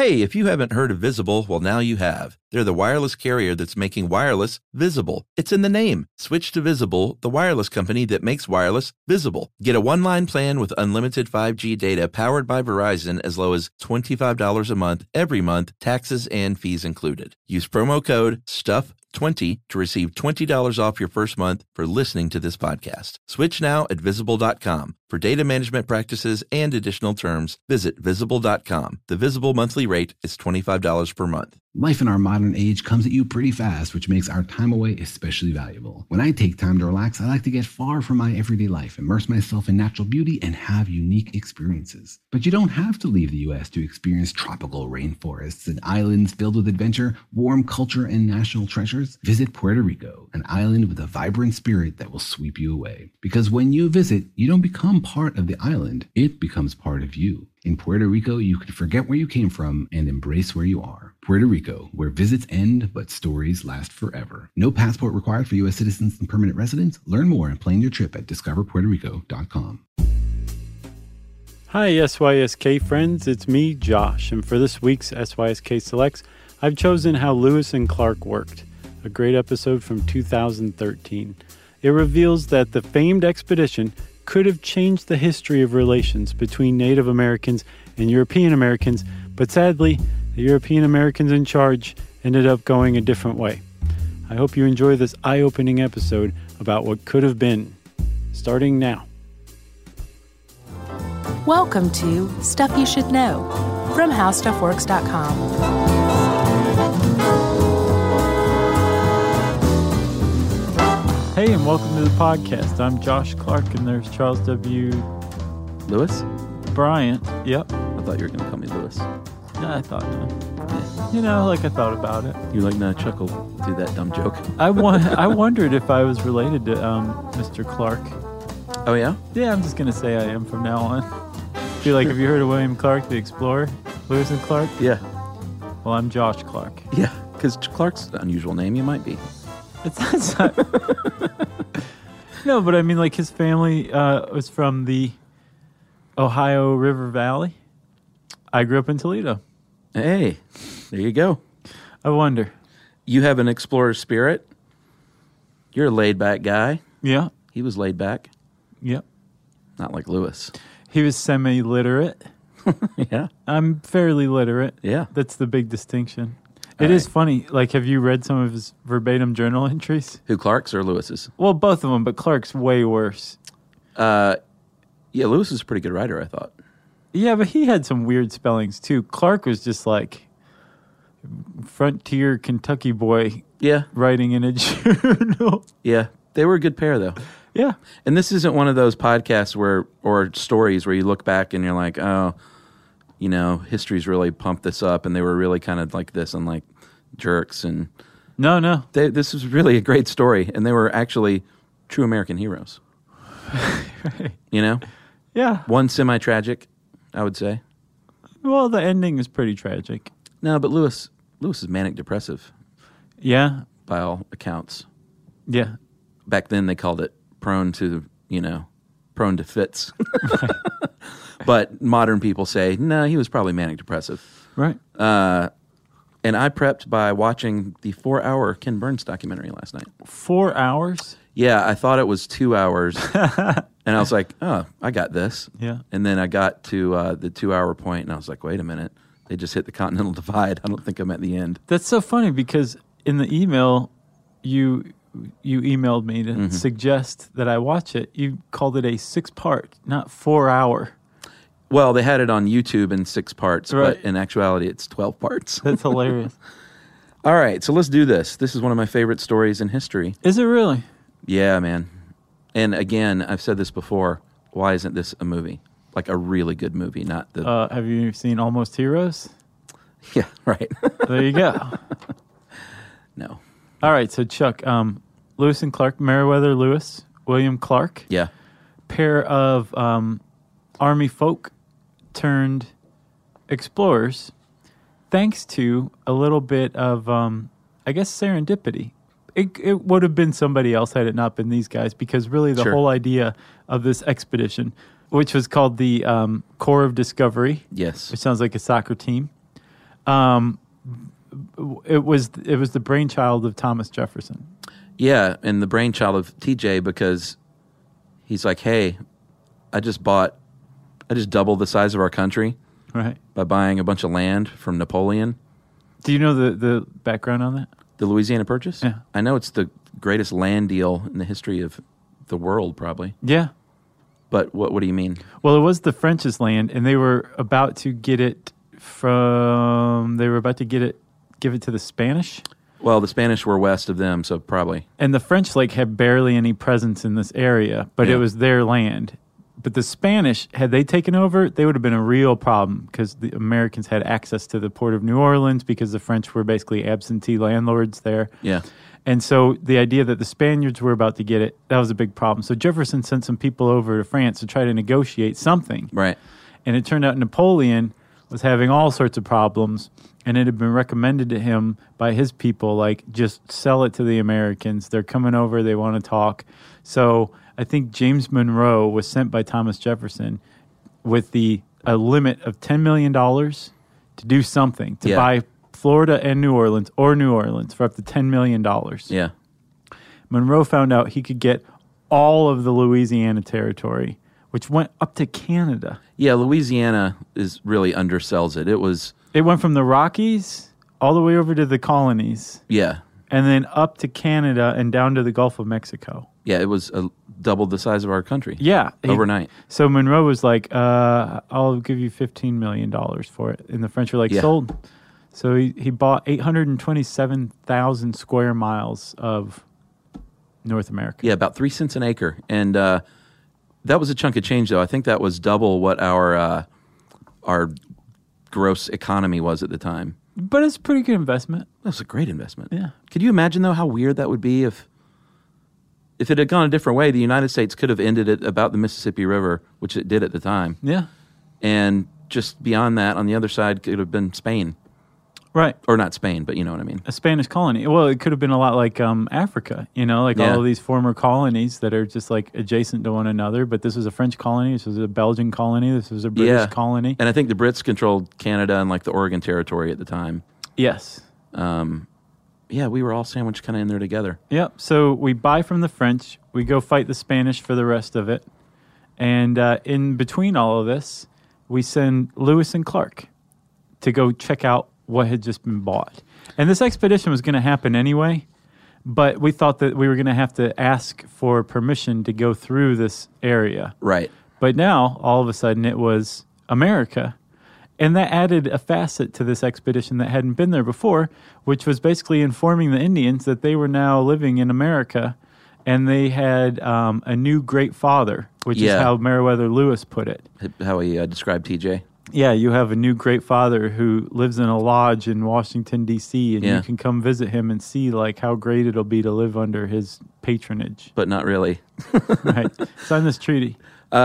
Hey, if you haven't heard of Visible, well, now you have. They're the wireless carrier that's making wireless visible. It's in the name. Switch to Visible, the wireless company that makes wireless visible. Get a one-line plan with unlimited 5G data powered by Verizon as low as $25 a month every month, taxes and fees included. Use promo code STUFF20 to receive $20 off your first month for listening to this podcast. Switch now at Visible.com. For data management practices and additional terms, visit Visible.com. The Visible monthly rate is $25 per month. Life in our modern age comes at you pretty fast, which makes our time away especially valuable. When I take time to relax, I like to get far from my everyday life, immerse myself in natural beauty, and have unique experiences. But you don't have to leave the U.S. to experience tropical rainforests and islands filled with adventure, warm culture, and national treasures. Visit Puerto Rico, an island with a vibrant spirit that will sweep you away. Because when you visit, you don't become part of the island, it becomes part of you. In Puerto Rico, you can forget where you came from and embrace where you are. Puerto Rico, where visits end, but stories last forever. No passport required for U.S. citizens and permanent residents. Learn more and plan your trip at discoverpuertorico.com. Hi, SYSK friends. It's me, Josh, and for this week's SYSK Selects, I've chosen How Lewis and Clark Worked, a great episode from 2013. It reveals that the famed expedition could have changed the history of relations between Native Americans and European Americans, but sadly, the European Americans in charge ended up going a different way. I hope you enjoy this eye-opening episode about what could have been, starting now. Welcome to Stuff You Should Know from HowStuffWorks.com. Hey, and welcome to the podcast. I'm Josh Clark, and there's Charles W. Lewis? Bryant. Yep. I thought you were going to call me Lewis. Yeah, I thought so. You know, like I thought about it. You like not chuckle through that dumb joke. I wondered if I was related to Mr. Clark. Oh, yeah? Yeah, I'm just going to say I am from now on. Feel like, have you heard of William Clark, the explorer? Lewis and Clark? Yeah. Well, I'm Josh Clark. Yeah, because Clark's an unusual name. You might be. It's not... No, but I mean, like, his family was from the Ohio River Valley. I grew up in Toledo. Hey, there you go. I wonder. You have an explorer spirit. You're a laid-back guy. Yeah. He was laid back. Yep. Not like Lewis. He was semi-literate. Yeah. I'm fairly literate. Yeah. That's the big distinction. It is funny. Like, have you read some of his verbatim journal entries? Who, Clark's or Lewis's? Well, both of them, but Clark's way worse. Yeah, Lewis is a pretty good writer, I thought. Yeah, but he had some weird spellings, too. Clark was just like frontier Kentucky boy writing in a journal. Yeah, they were a good pair, though. Yeah. And this isn't one of those podcasts or stories where you look back and you're like, oh, you know, history's really pumped this up and they were really kind of like this and like jerks. And No. This was really a great story, and they were actually true American heroes. Right. You know? Yeah. One semi-tragic, I would say. Well, the ending is pretty tragic. No, but Lewis is manic-depressive. Yeah. By all accounts. Yeah. Back then they called it prone to fits. Right. But modern people say, no, he was probably manic-depressive. Right. And I prepped by watching the 4-hour Ken Burns documentary last night. 4 hours? Yeah, I thought it was 2 hours. And I was like, oh, I got this. Yeah. And then I got to the 2-hour point, and I was like, wait a minute. They just hit the Continental Divide. I don't think I'm at the end. That's so funny because in the email you emailed me to suggest that I watch it. You called it a 6-part, not 4-hour. Well, they had it on YouTube in 6 parts, right. But in actuality, it's 12 parts. That's hilarious. All right, so let's do this. This is one of my favorite stories in history. Is it really? Yeah, man. And again, I've said this before. Why isn't this a movie? Like a really good movie, not the... have you seen Almost Heroes? Yeah, right. There you go. No. All right, so Chuck, Lewis and Clark, Meriwether Lewis, William Clark. Yeah. Pair of Army folk turned explorers, thanks to a little bit of, I guess, serendipity. It would have been somebody else had it not been these guys, because really the whole idea of this expedition, which was called the Corps of Discovery, yes, which sounds like a soccer team, It was the brainchild of Thomas Jefferson. Yeah, and the brainchild of TJ, because he's like, hey, I just doubled the size of our country Right. by buying a bunch of land from Napoleon. Do you know the background on that? The Louisiana Purchase? Yeah. I know it's the greatest land deal in the history of the world, probably. Yeah. But what do you mean? Well, it was the French's land, and they were about to give it to the Spanish. Well, the Spanish were west of them, so probably. And the French had barely any presence in this area, but Yeah. it was their land. But the Spanish, had they taken over, they would have been a real problem because the Americans had access to the port of New Orleans because the French were basically absentee landlords there. Yeah. And so the idea that the Spaniards were about to get it, that was a big problem. So Jefferson sent some people over to France to try to negotiate something. Right. And it turned out Napoleon was having all sorts of problems, and it had been recommended to him by his people, just sell it to the Americans. They're coming over. They want to talk. So I think James Monroe was sent by Thomas Jefferson with a limit of $10 million to do something, to buy Florida and New Orleans for up to $10 million. Yeah. Monroe found out he could get all of the Louisiana territory, which went up to Canada. Yeah, Louisiana really undersells it. It went from the Rockies all the way over to the colonies. Yeah. And then up to Canada and down to the Gulf of Mexico. Yeah, it was doubled the size of our country. Yeah. Overnight. So Monroe was like, I'll give you $15 million for it. And the French were like, sold. So he bought 827,000 square miles of North America. Yeah, about 3 cents an acre. And that was a chunk of change, though. I think that was double what our gross economy was at the time. But it's a pretty good investment. That was a great investment. Yeah. Could you imagine, though, how weird that would be if it had gone a different way? The United States could have ended it about the Mississippi River, which it did at the time. Yeah. And just beyond that, on the other side, could have been Spain. Right. Or not Spain, but you know what I mean. A Spanish colony. Well, it could have been a lot like Africa, all of these former colonies that are just adjacent to one another. But this was a French colony. This was a Belgian colony. This was a British colony. And I think the Brits controlled Canada and the Oregon Territory at the time. Yes. Yeah, we were all sandwiched kind of in there together. Yep. So we buy from the French. We go fight the Spanish for the rest of it. And in between all of this, we send Lewis and Clark to go check out what had just been bought. And this expedition was going to happen anyway, but we thought that we were going to have to ask for permission to go through this area. Right. But now, all of a sudden, it was America. And that added a facet to this expedition that hadn't been there before, which was basically informing the Indians that they were now living in America and they had a new great father, which is how Meriwether Lewis put it. How he described TJ. Yeah, you have a new great father who lives in a lodge in Washington, D.C., and you can come visit him and see like how great it'll be to live under his patronage. But not really. Right. Sign this treaty.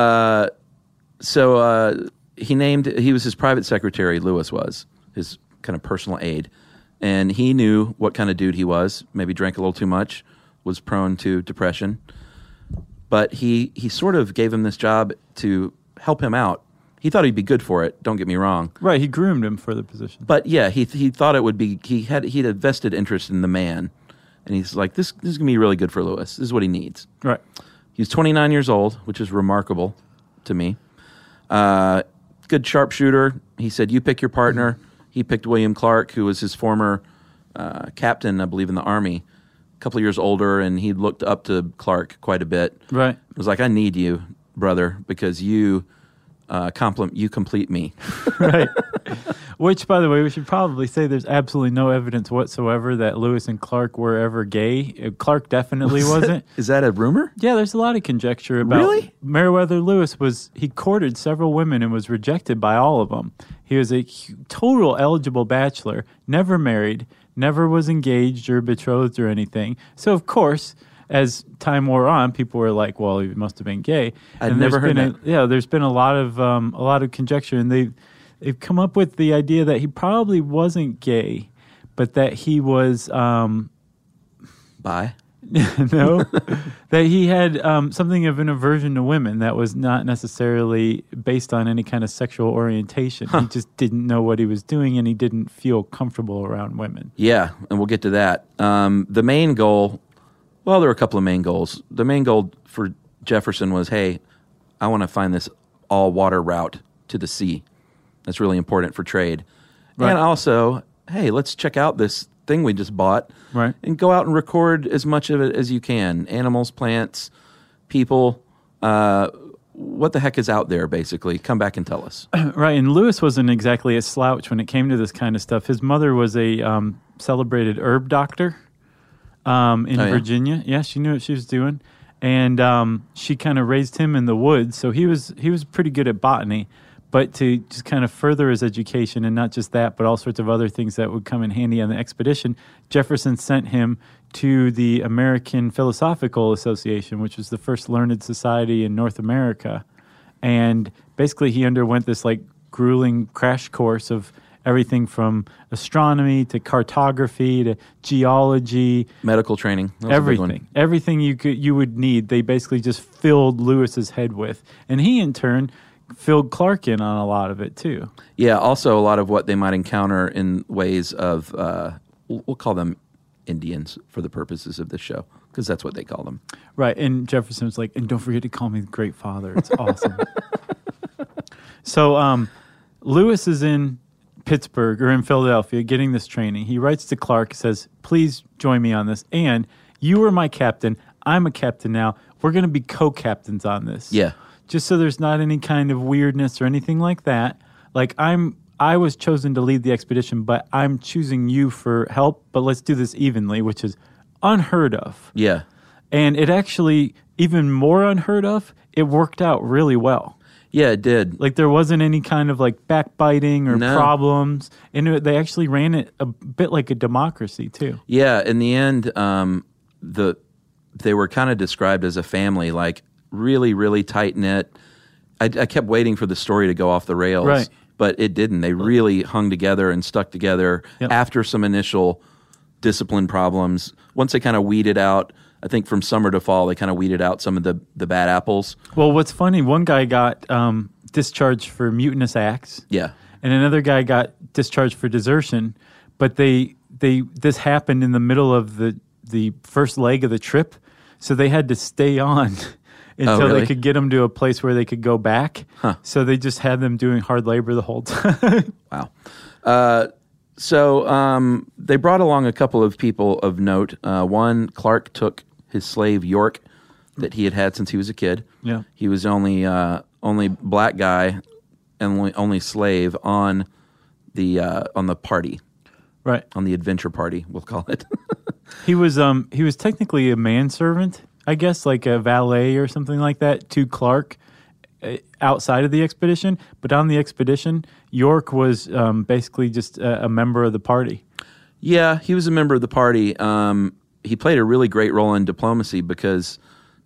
So he was his private secretary, Lewis was, his kind of personal aide. And he knew what kind of dude he was, maybe drank a little too much, was prone to depression. But he sort of gave him this job to help him out. He thought he'd be good for it, don't get me wrong. Right, he groomed him for the position. But yeah, he thought it would be, he had a vested interest in the man. And he's like, this is going to be really good for Lewis. This is what he needs. Right. He's 29 years old, which is remarkable to me. Good sharpshooter. He said, you pick your partner. He picked William Clark, who was his former captain, I believe, in the Army, a couple of years older, and he looked up to Clark quite a bit. Right. It was like, I need you, brother, because you complete me. Right. Which, by the way, we should probably say there's absolutely no evidence whatsoever that Lewis and Clark were ever gay. Clark definitely wasn't. Is that a rumor? Yeah, there's a lot of conjecture about. Really? Meriwether Lewis he courted several women and was rejected by all of them. He was a total eligible bachelor, never married, never was engaged or betrothed or anything. So, of course, as time wore on, people were like, well, he must have been gay. I'd never heard that. There's been a lot of conjecture, and they've come up with the idea that he probably wasn't gay, but that he was Bi? No, that he had something of an aversion to women that was not necessarily based on any kind of sexual orientation. He just didn't know what he was doing, and he didn't feel comfortable around women. Yeah, and we'll get to that. The main goal, well, there were a couple of main goals. The main goal for Jefferson was, hey, I want to find this all-water route to the sea. That's really important for trade. Right. And also, hey, let's check out this thing we just bought, right, and go out and record as much of it as you can. Animals, plants, people, what the heck is out there, basically. Come back and tell us. Right, and Lewis wasn't exactly a slouch when it came to this kind of stuff. His mother was a celebrated herb doctor in Virginia. Yeah, she knew what she was doing. And she kind of raised him in the woods, so he was pretty good at botany. But to just kind of further his education, and not just that, but all sorts of other things that would come in handy on the expedition, Jefferson sent him to the American Philosophical Association, which was the first learned society in North America. And basically he underwent this like grueling crash course of everything from astronomy to cartography to geology, medical training, everything you would need. They basically just filled Lewis's head with, and he in turn filled Clark in on a lot of it too. Yeah, also a lot of what they might encounter in ways of we'll call them Indians for the purposes of this show, because that's what they call them. Right, and Jefferson was like, and don't forget to call me the Great Father. It's awesome. So Lewis is in Pittsburgh or in Philadelphia getting this training. He writes to Clark, says, please join me on this. And you were my captain. I'm a captain now. We're going to be co-captains on this. Yeah. Just so there's not any kind of weirdness or anything like that. Like I was chosen to lead the expedition, but I'm choosing you for help, but let's do this evenly, which is unheard of. Yeah. And it actually, even more unheard of, it worked out really well. Yeah, it did. Like there wasn't any kind of like backbiting or problems. And they actually ran it a bit like a democracy too. Yeah, in the end, they were kind of described as a family, like really, really tight-knit. I kept waiting for the story to go off the rails, right, but it didn't. They really hung together and stuck together after some initial discipline problems. Once they kind of weeded out, I think from summer to fall, they kind of weeded out some of the bad apples. Well, what's funny, one guy got discharged for mutinous acts. Yeah. And another guy got discharged for desertion, but this happened in the middle of the first leg of the trip, so they had to stay on until they could get them to a place where they could go back. Huh. So they just had them doing hard labor the whole time. Wow. So they brought along a couple of people of note. One, Clark took his slave York that he had had since he was a kid. Yeah. He was only black guy and only slave on the party. Right. On the adventure party, we'll call it. He was technically a manservant, I guess, like a valet or something like that to Clark outside of the expedition. But on the expedition, York was basically just a member of the party. Yeah, he was a member of the party. He played a really great role in diplomacy because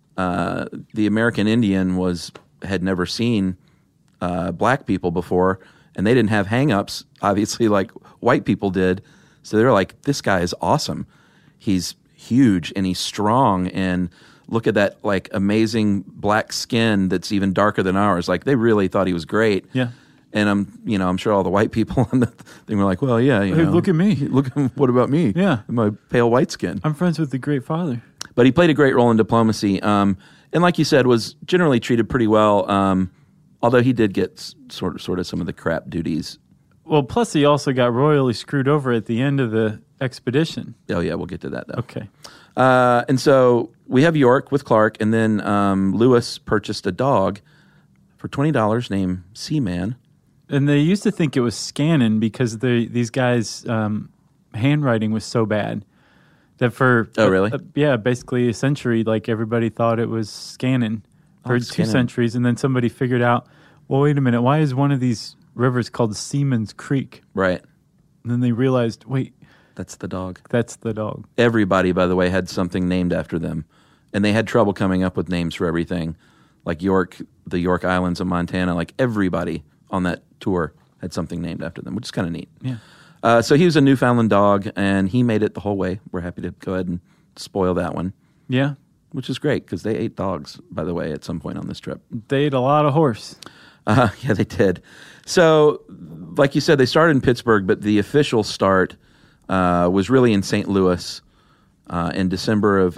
the American Indian had never seen black people before, and they didn't have hang-ups, obviously, like white people did. So they were like, this guy is awesome. He's huge, and he's strong, and look at that like amazing black skin that's even darker than ours. Like they really thought he was great. Yeah. And I'm sure all the white people on the thing were like, well, yeah, hey, look at me. What about me? Yeah. My pale white skin. I'm friends with the Great Father. But he played a great role in diplomacy. And like you said, was generally treated pretty well. Although he did get sort of some of the crap duties. Well, plus he also got royally screwed over at the end of the expedition. Oh yeah, we'll get to that though. Okay. And so we have York with Clark, and then Lewis purchased a dog for $20 named Seaman. And they used to think it was Scannon because these guys' handwriting was so bad that for basically a century, like everybody thought it was Scannon for 2 centuries, and then somebody figured out, well, wait a minute, why is one of these rivers called Seaman's Creek? Right. And then they realized, wait, that's the dog. That's the dog. Everybody, by the way, had something named after them, and they had trouble coming up with names for everything, like York, the York Islands of Montana. Like everybody on that tour had something named after them, which is kind of neat. Yeah. So he was a Newfoundland dog, and he made it the whole way. We're happy to go ahead and spoil that one. Yeah. which is great because they ate dogs, by the way, at some point on this trip. They ate a lot of horse. Yeah, they did. So, like you said, they started in Pittsburgh, but the official start was really in St. Louis in December of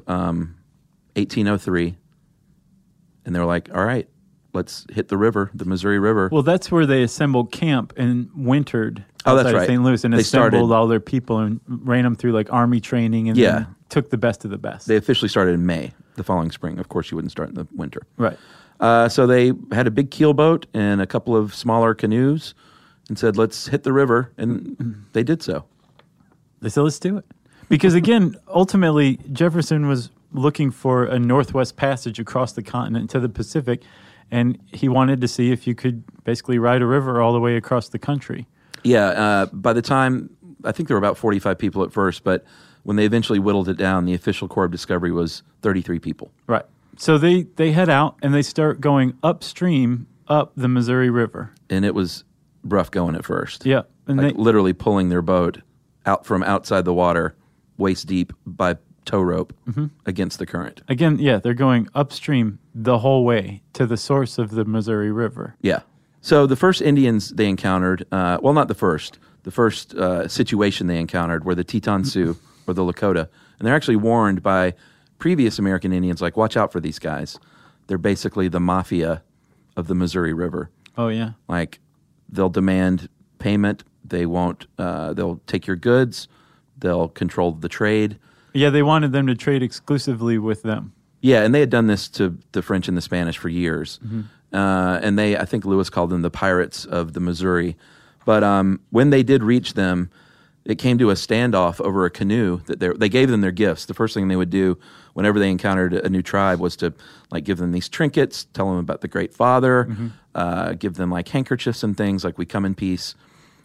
1803. And they were like, all right, let's hit the river, the Missouri River. Well, that's where they assembled camp and wintered Oh, that's outside of right. St. Louis and They assembled started- all their people and ran them through like army training and then took the best of the best. They officially started in May, the following spring. Of course, you wouldn't start in the winter. Right. So they had a big keelboat and a couple of smaller canoes and said, let's hit the river. And they did so. They said, let's do it. Because again, ultimately, Jefferson was looking for a northwest passage across the continent to the Pacific, and he wanted to see if you could basically ride a river all the way across the country. Yeah, by the time, I think there were about 45 people at first, but when they eventually whittled it down, the official Corps of Discovery was 33 people. Right. So they head out and they start going upstream up the Missouri River. And it was rough going at first. Yeah. And Like they literally pulling their boat out from outside the water, waist deep by tow rope against the current. again, yeah, they're going upstream the whole way to the source of the Missouri River. Yeah. So the first Indians they encountered, well, not the first situation they encountered were the Teton Sioux or the Lakota. And they're actually warned by previous American Indians, like, watch out for these guys. They're basically the mafia of the Missouri River. Oh, yeah. Like, they'll demand payment. They won't, they'll take your goods. They'll control the trade. Yeah, they wanted them to trade exclusively with them. Yeah, and they had done this to the French and the Spanish for years. And I think Lewis called them the pirates of the Missouri. But when they did reach them, it came to a standoff over a canoe. They gave them their gifts. The first thing they would do whenever they encountered a new tribe was to like give them these trinkets, tell them about the Great Father, give them like handkerchiefs and things like we come in peace.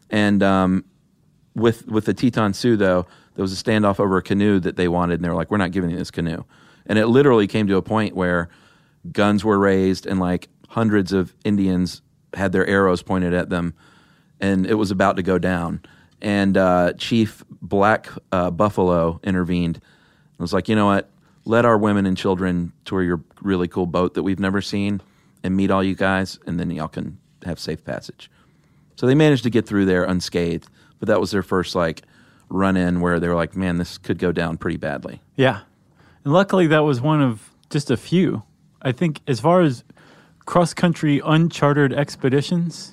And with the Teton Sioux, though, there was a standoff over a canoe that they wanted, and they were like, we're not giving you this canoe. And it literally came to a point where guns were raised and like hundreds of Indians had their arrows pointed at them, and it was about to go down. And Chief Black Buffalo intervened and was like, you know what? Let our women and children tour your really cool boat that we've never seen and meet all you guys, and then y'all can have safe passage. So they managed to get through there unscathed, but that was their first like run-in where they were like, man, this could go down pretty badly. Yeah. And luckily, that was one of just a few. I think as far as cross-country uncharted expeditions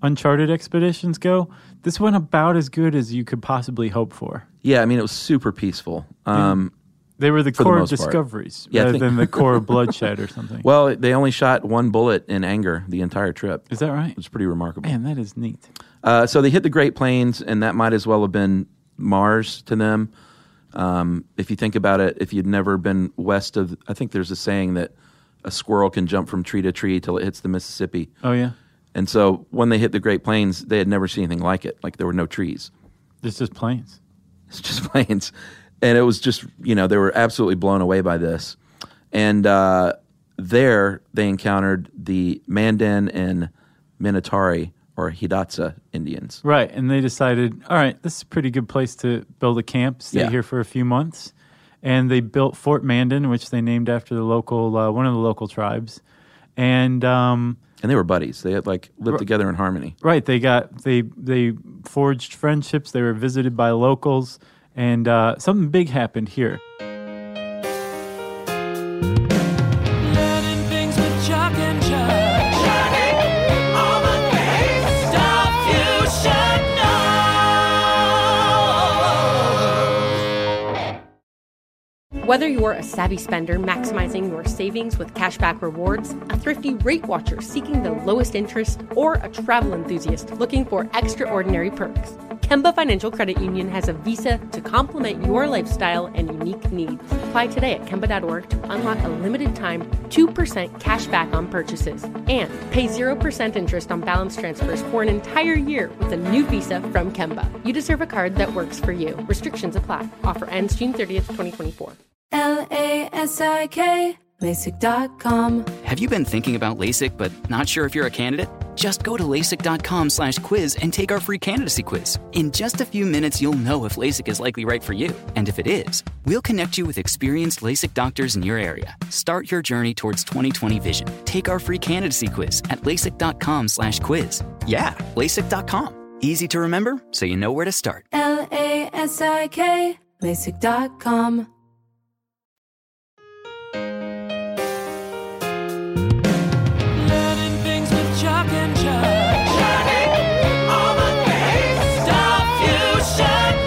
go, this went about as good as you could possibly hope for. Yeah, I mean, it was super peaceful. They were the For the core of most part. discoveries Yeah, I rather think- than the core of bloodshed or something. Well, they only shot one bullet in anger the entire trip. Is that right? It was pretty remarkable. Man, that is neat. So they hit the Great Plains, and that might as well have been Mars to them. If you think about it, if you'd never been west of, I think there's a saying that a squirrel can jump from tree to tree till it hits the Mississippi. Oh, yeah? And so when they hit the Great Plains, they had never seen anything like it. Like there were no trees. It's just plains. It's just plains. And it was just, they were absolutely blown away by this. And there they encountered the Mandan and Minatari or Hidatsa Indians. Right, and they decided, all right, this is a pretty good place to build a camp, stay here for a few months. And they built Fort Mandan, which they named after the local one of the local tribes. And they were buddies. They had lived together in harmony. Right, they forged friendships. They were visited by locals, and something big happened here. Learning things with Chuck and Chuck. Learning all the things, stuff you should know. Whether you're a savvy spender maximizing your savings with cashback rewards, a thrifty rate watcher seeking the lowest interest, or a travel enthusiast looking for extraordinary perks, Kemba Financial Credit Union has a visa to complement your lifestyle and unique needs. Apply today at Kemba.org to unlock a limited-time 2% cash back on purchases and pay 0% interest on balance transfers for an entire year with a new visa from Kemba. You deserve a card that works for you. Restrictions apply. Offer ends June 30th, 2024. LASIK, LASIK.com. Have you been thinking about LASIK but not sure if you're a candidate? Just go to LASIK.com/quiz and take our free candidacy quiz. In just a few minutes, you'll know if LASIK is likely right for you. And if it is, we'll connect you with experienced LASIK doctors in your area. Start your journey towards 20/20 vision. Take our free candidacy quiz at LASIK.com/quiz. Yeah, LASIK.com. Easy to remember, so you know where to start. LASIK, LASIK.com. Learning things with Chuck and Chuck. Learning all the things. Stuff you should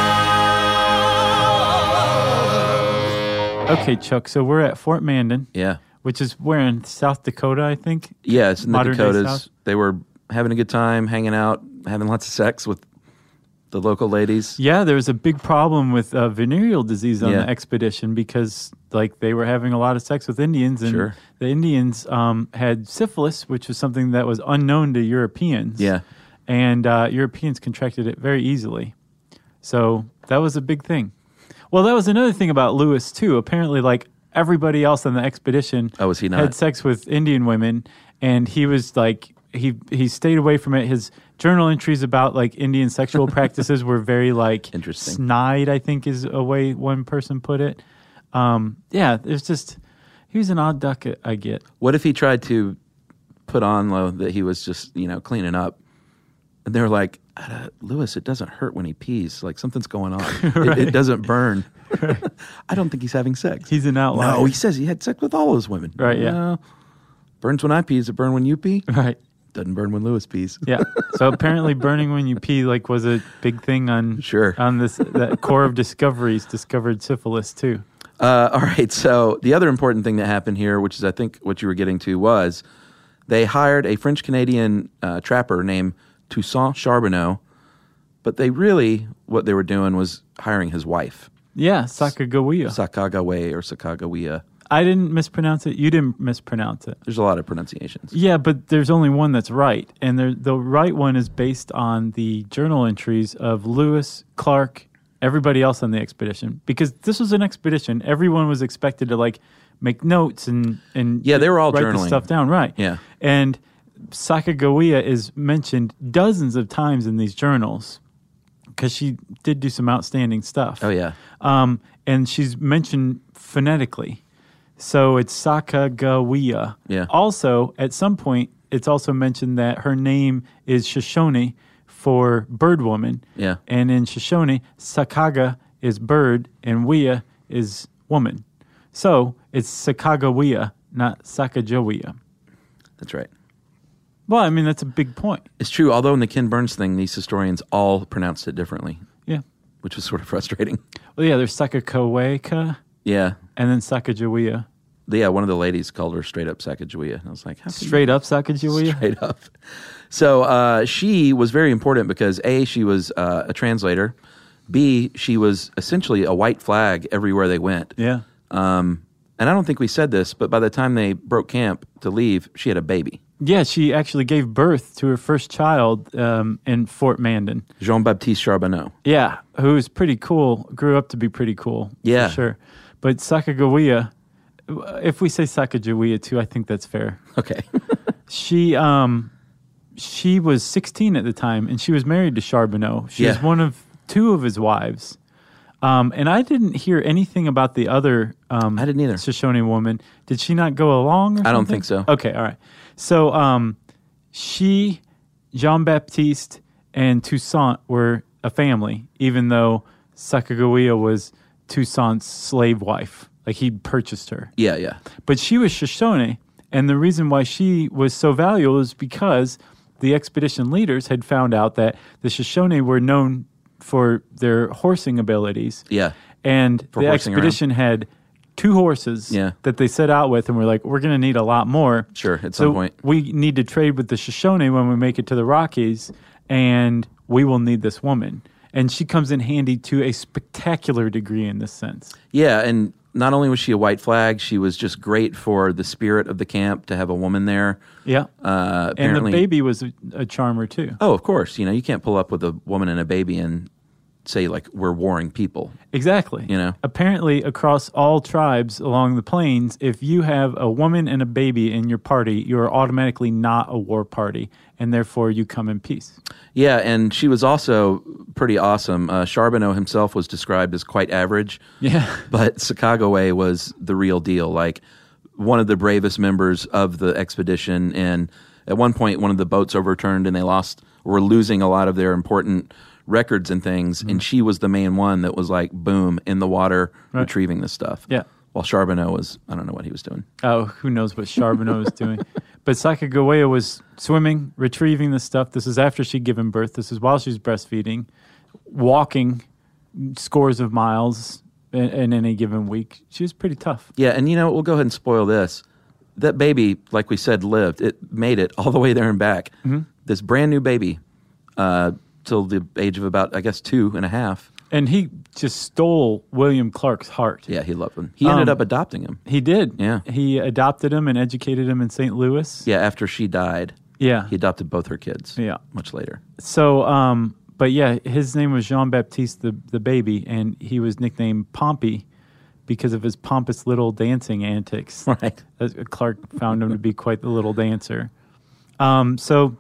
know. Okay, Chuck, so we're at Fort Mandan, Yeah. which is where in South Dakota, I think. Yeah, it's in the Modern day Dakotas. South. They were having a good time, hanging out, having lots of sex with the local ladies. Yeah, there was a big problem with venereal disease on Yeah. the expedition because, like, they were having a lot of sex with Indians, and Sure. the Indians had syphilis, which was something that was unknown to Europeans. Yeah. And Europeans contracted it very easily. So that was a big thing. Well, that was another thing about Lewis, too. Apparently, like, everybody else on the expedition Oh, was he not? had sex with Indian women, and he was like, he stayed away from it. His journal entries about like Indian sexual practices were very like Interesting. snide, I think is a way one person put it. Yeah, it's just, he was an odd duck, I get. What if he tried to put on that he was just, cleaning up? And they were like, Lewis, it doesn't hurt when he pees. Like, something's going on. It doesn't burn. I don't think he's having sex. He's an outlier. No, he says he had sex with all those women. Right, yeah. No. Burns when I pee. Does it burn when you pee? Right. Doesn't burn when Lewis pees. Yeah. So apparently burning when you pee like was a big thing on this that core of discoveries, discovered syphilis too. All right. So the other important thing that happened here, which is I think what you were getting to, was they hired a French-Canadian trapper named Toussaint Charbonneau, but what they were doing was hiring his wife. Yeah, Sacagawea. Sacagawea or Sacagawea. I didn't mispronounce it. You didn't mispronounce it. There's a lot of pronunciations. Yeah, but there's only one that's right. And the right one is based on the journal entries of Lewis, Clark, everybody else on the expedition. Because this was an expedition. Everyone was expected to like make notes and yeah, they were all write journaling the stuff down. Right. Yeah. And Sacagawea is mentioned dozens of times in these journals because she did do some outstanding stuff. Oh, yeah. And she's mentioned phonetically. So it's Sacagawea. Yeah. Also, at some point, it's also mentioned that her name is Shoshone for bird woman. Yeah. And in Shoshone, Sakaga is bird and Wea is woman. So it's Sacagawea, not Sacagawea. That's right. Well, I mean, that's a big point. It's true. Although in the Ken Burns thing, these historians all pronounced it differently. Yeah. Which was sort of frustrating. Well, yeah, there's Sakakaweka. Yeah. And then Sacagawea. Yeah, one of the ladies called her straight up Sacagawea. And I was like, Straight up Sacagawea? Straight up. So she was very important because A, she was a translator. B, she was essentially a white flag everywhere they went. Yeah. And I don't think we said this, but by the time they broke camp to leave, she had a baby. Yeah, she actually gave birth to her first child in Fort Mandan. Jean-Baptiste Charbonneau. Yeah, who was pretty cool, grew up to be pretty cool. Yeah. For sure. But Sacagawea, if we say Sacagawea too, I think that's fair. Okay. She was 16 at the time, and she was married to Charbonneau. She was one of two of his wives. And I didn't hear anything about the other I didn't either. Shoshone woman. Did she not go along or something? I don't think so. Okay, all right. So she, Jean-Baptiste, and Toussaint were a family, even though Sacagawea was Toussaint's slave wife. Like, he purchased her. Yeah, yeah. But she was Shoshone, and the reason why she was so valuable is because the expedition leaders had found out that the Shoshone were known for their horsing abilities. Yeah. And For the horsing expedition had 2 horses that they set out with, and we're like, we're going to need a lot more. Sure, at some point. We need to trade with the Shoshone when we make it to the Rockies, and we will need this woman. And she comes in handy to a spectacular degree in this sense. Yeah, and not only was she a white flag, she was just great for the spirit of the camp to have a woman there. Yeah. Apparently, and the baby was a charmer too. Oh, of course. You can't pull up with a woman and a baby and say, like, we're warring people. Exactly. You know? Apparently, across all tribes along the plains, if you have a woman and a baby in your party, you are automatically not a war party, and therefore you come in peace. Yeah, and she was also pretty awesome. Charbonneau himself was described as quite average. Yeah. But Sacagawea was the real deal, like one of the bravest members of the expedition. And at one point, one of the boats overturned, and they were losing a lot of their important records and things. And she was the main one that was like, boom, in the water, retrieving this stuff. Yeah. While Charbonneau was, I don't know what he was doing. Oh, who knows what Charbonneau was doing. But Sacagawea was swimming, retrieving the stuff. This is after she'd given birth. This is while she was breastfeeding, walking scores of miles in any given week. She was pretty tough. Yeah, and you know, we'll go ahead and spoil this. That baby, like we said, lived. It made it all the way there and back. Mm-hmm. This brand new baby, till the age of about, I guess, 2.5. And he just stole William Clark's heart. Yeah, he loved him. He ended up adopting him. He did. Yeah. He adopted him and educated him in St. Louis. Yeah, after she died. Yeah. He adopted both her kids. Yeah. Much later. So, but yeah, his name was Jean-Baptiste the baby, and he was nicknamed Pompey because of his pompous little dancing antics. Right. Clark found him to be quite the little dancer. So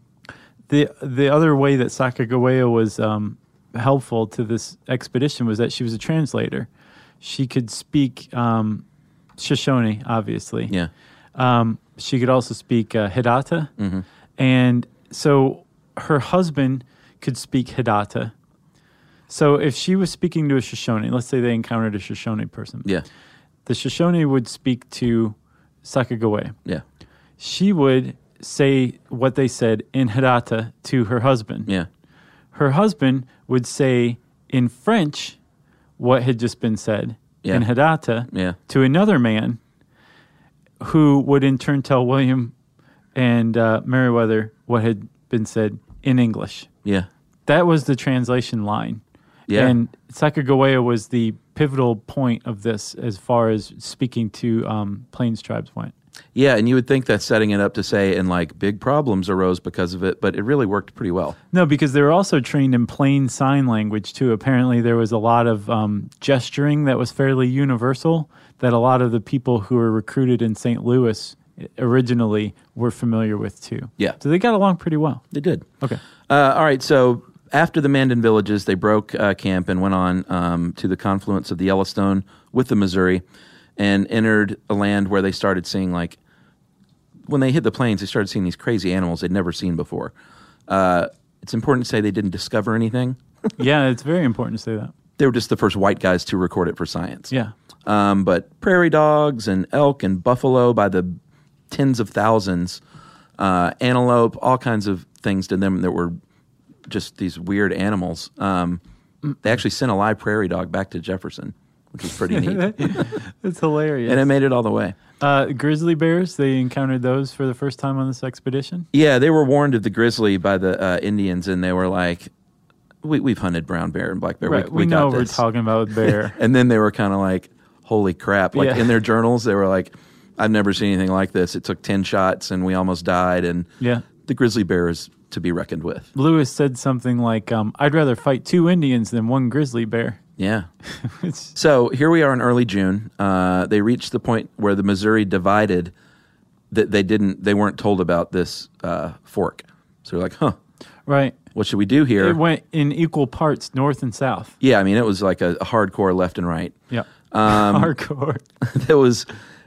the other way that Sacagawea was helpful to this expedition was that she was a translator. She could speak Shoshone, obviously. Yeah. She could also speak Hidatsa. Mm-hmm. And so her husband could speak Hidatsa. So if she was speaking to a Shoshone, let's say they encountered a Shoshone person. Yeah. The Shoshone would speak to Sacagawea. Yeah. She would say what they said in Hidatsa to her husband. Yeah. Her husband would say in French what had just been said in Hidatsa to another man, who would in turn tell William and Meriwether what had been said in English. Yeah. That was the translation line. Yeah. And Sacagawea was the pivotal point of this as far as speaking to Plains tribes went. Yeah, and you would think that's setting it up to say, and like big problems arose because of it, but it really worked pretty well. No, because they were also trained in plain sign language too. Apparently there was a lot of gesturing that was fairly universal that a lot of the people who were recruited in St. Louis originally were familiar with too. Yeah. So they got along pretty well. They did. Okay. All right, so after the Mandan villages, they broke camp and went on to the confluence of the Yellowstone with the Missouri and entered a land where they started seeing, like, when they hit the plains, they started seeing these crazy animals they'd never seen before. It's important to say they didn't discover anything. Yeah, it's very important to say that. They were just the first white guys to record it for science. Yeah. But prairie dogs and elk and buffalo by the tens of thousands, antelope, all kinds of things to them that were just these weird animals. They actually sent a live prairie dog back to Jefferson, which was pretty neat. It's hilarious. And it made it all the way. Grizzly bears, they encountered those for the first time on this expedition? Yeah, they were warned of the grizzly by the Indians, and they were like, we've hunted brown bear and black bear. Right, we know got we're this. talking about bear. And then they were kind of like, holy crap. Like in their journals, they were like, I've never seen anything like this. It took 10 shots, and we almost died. And the grizzly bear is to be reckoned with. Lewis said something like, I'd rather fight 2 Indians than 1 grizzly bear. Yeah. So here we are in early June. They reached the point where the Missouri divided. That they weren't told about this fork. So they're like, huh. Right. What should we do here? It went in equal parts, north and south. Yeah, I mean, it was like a hardcore left and right. Yeah. Hardcore. There was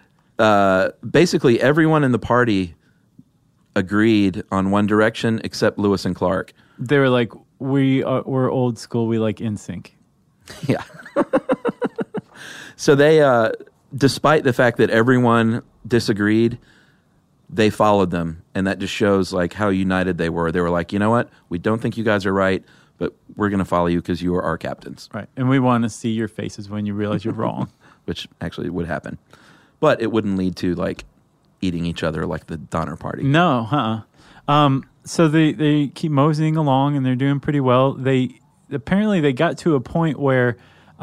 basically everyone in the party agreed on one direction except Lewis and Clark. They were like, we're old school. We like NSYNC. Yeah. So they, despite the fact that everyone disagreed, they followed them, and that just shows like how united they were. They were like, you know what? We don't think you guys are right, but we're going to follow you because you are our captains. Right, and we want to see your faces when you realize you're wrong. Which actually would happen. But it wouldn't lead to like eating each other like the Donner Party. No, so they keep moseying along, and they're doing pretty well. Apparently they got to a point where